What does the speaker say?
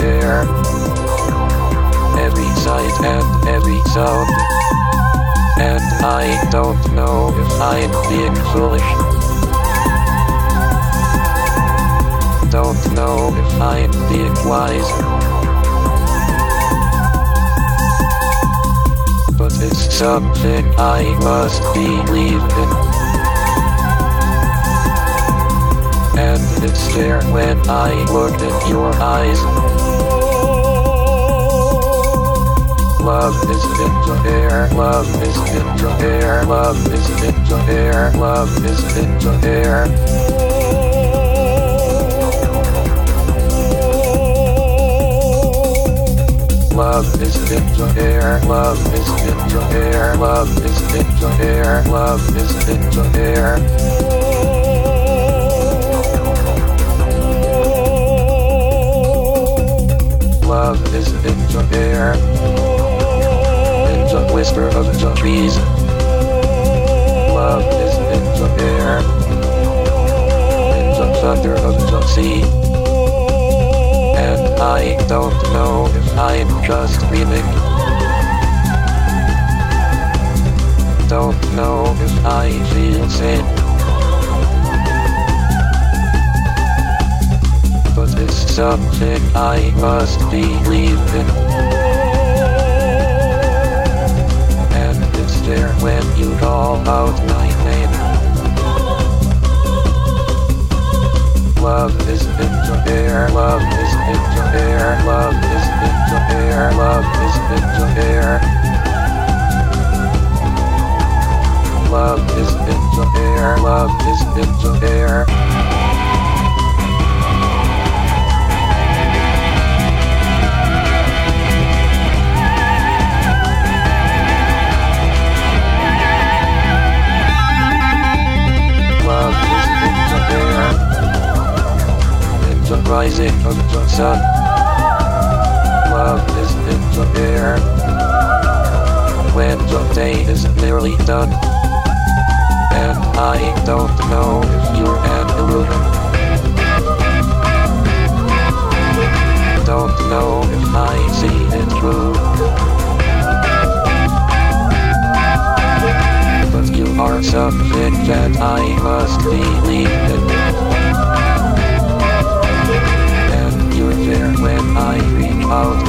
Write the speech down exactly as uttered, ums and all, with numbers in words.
air. Every sight and every sound. And I don't know if I'm being foolish. Don't know if I'm being wise. But it's something I must believe in. And it's there when I look in your eyes. Love is in the air, love is in the air, love is in the air, love is in the air. Love is in the air, love is in the air, love is in the air, love is in the air. Love is in the air. In the whisper of the trees. Love is in the air. In the thunder of the sea. And I don't know if I'm just dreaming. Don't know if I feel sane. But it's something I must believe in. And it's there when you call out my name. Love is in the air, love is in the air, love is in the air, love is in the air. Love is in the air, love is in the air. Love is in the air. In the rising of the sun. Love is in the air. When the day is nearly done. And I don't know if you're an illusion. Don't know if I see it through. But you are something that I must believe in. And you're there when I reach out